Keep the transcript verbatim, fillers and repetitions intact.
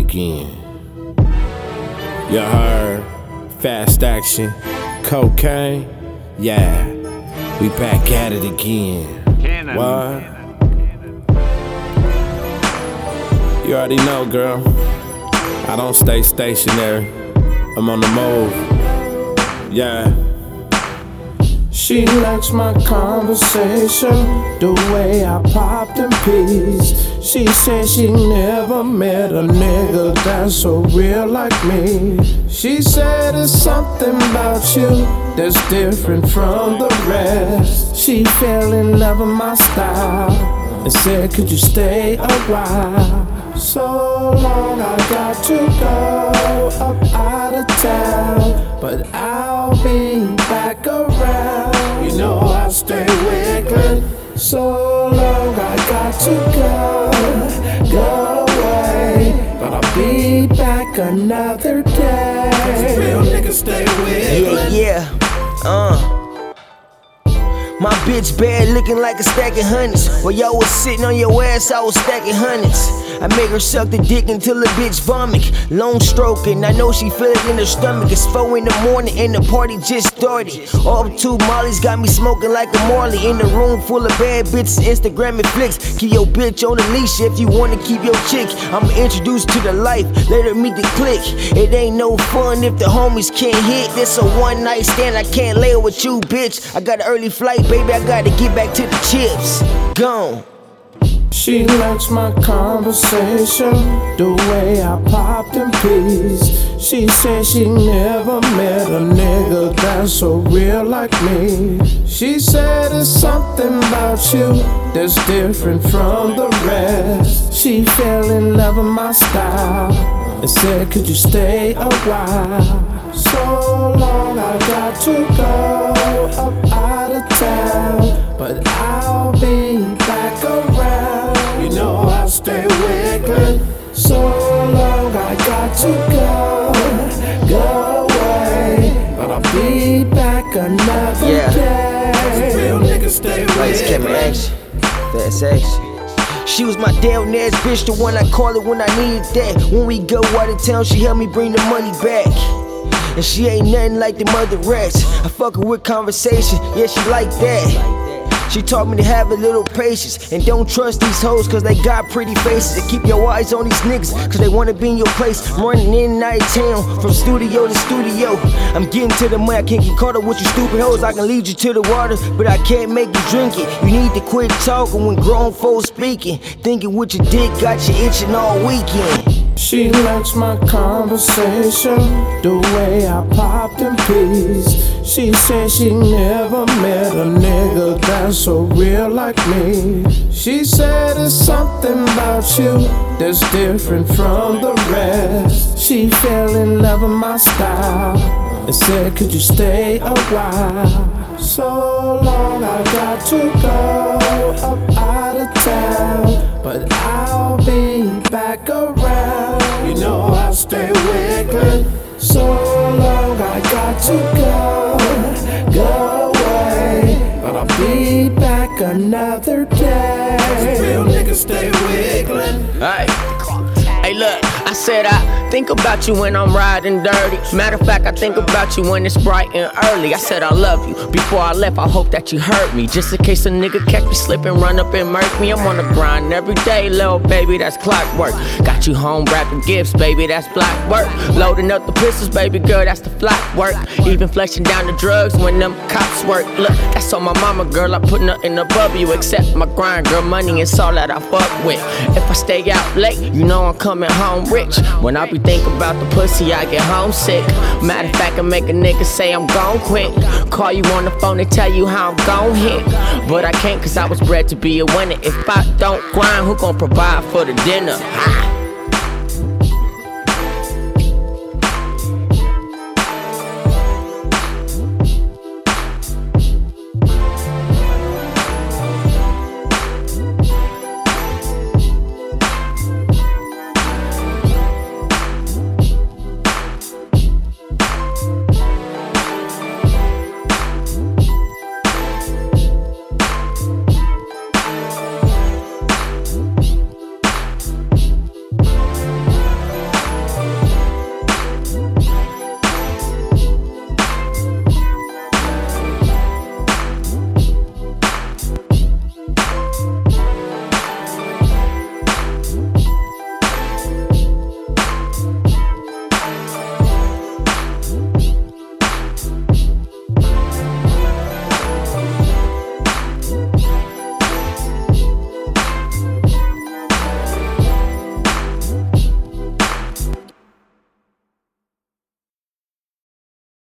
again. You heard? Fast action, cocaine, yeah. We back at it again. What? You already know, girl. I don't stay stationary. I'm on the move. Yeah. She likes my conversation, the way I popped in peace. She said she never met a nigga that's so real like me. She said it's something about you that's different from the rest. She fell in love with my style and said, could you stay a while? So long I got to go up out of town, but I'll be back around. You know I'll stay wicked. So long I got to go, go away, but I'll be back another day. Real niggas stay wicked. Yeah, yeah, uh. My bitch bad looking like a stack of hundreds. While y'all was sitting on your ass, I was stacking hundreds. I make her suck the dick until the bitch vomit. Long stroking, I know she feel it in her stomach. It's four in the morning and the party just started. All two mollies got me smoking like a Marley. In the room full of bad bitches, Instagram and flicks. Keep your bitch on the leash if you wanna keep your chick. I'ma introduce to the life, let her meet the clique. It ain't no fun if the homies can't hit. This a one night stand, I can't lay with you, bitch. I got an early flight, baby, I gotta get back to the chips. Gone. She likes my conversation, the way I popped in peace. She said she never met a nigga that's so real like me. She said it's something about you that's different from the rest. She fell in love with my style and said, could you stay a while? So long I got to go up out of town, but I'll be back around. You know I'll stay wicked. So long I got to go, go away, but I'll be back another Yeah. day. Real niggas stay Lights, camera, wicked. action. That's action. She was my down ass bitch, the one I call it when I needed that. When we go out of town, she helped me bring the money back. And she ain't nothing like the mother rats. I fuck her with conversation, yeah, she like that. She taught me to have a little patience and don't trust these hoes cause they got pretty faces. And keep your eyes on these niggas cause they wanna be in your place. I'm running in and out of town from studio to studio. I'm getting to the money, I can't get caught up with you stupid hoes. I can lead you to the water, but I can't make you drink it. You need to quit talking when grown folks speaking. Thinking with your dick got you itching all weekend. She likes my conversation, the way I popped in peace. She said she never met a nigga that's so real like me. She said it's something about you that's different from the rest. She fell in love with my style and said, could you stay a while? So long I got to go up out of town, but I'll be back around. You know I'll stay wicked. So long I got to go, go away, but I'll be back another day. Real niggas stay wiggling. Hey, hey look, I said I think about you when I'm riding dirty. Matter of fact, I think about you when it's bright and early. I said I love you. Before I left, I hope that you heard me. Just in case a nigga catch me slipping, run up and murk me. I'm on the grind every day, little baby, that's clockwork. Got you home wrapping gifts, baby, that's black work. Loading up the pistols, baby girl, that's the flat work. Even flashing down the drugs when them cops work. Look, that's on my mama, girl, I put nothing above you except my grind, girl, money is all that I fuck with. If I stay out late, you know I'm coming home rich. When I be thinking about the pussy, I get homesick. Matter of fact, I make a nigga say I'm gon' quit. Call you on the phone and tell you how I'm gon' hit. But I can't cause I was bred to be a winner. If I don't grind, who gon' provide for the dinner? Ah.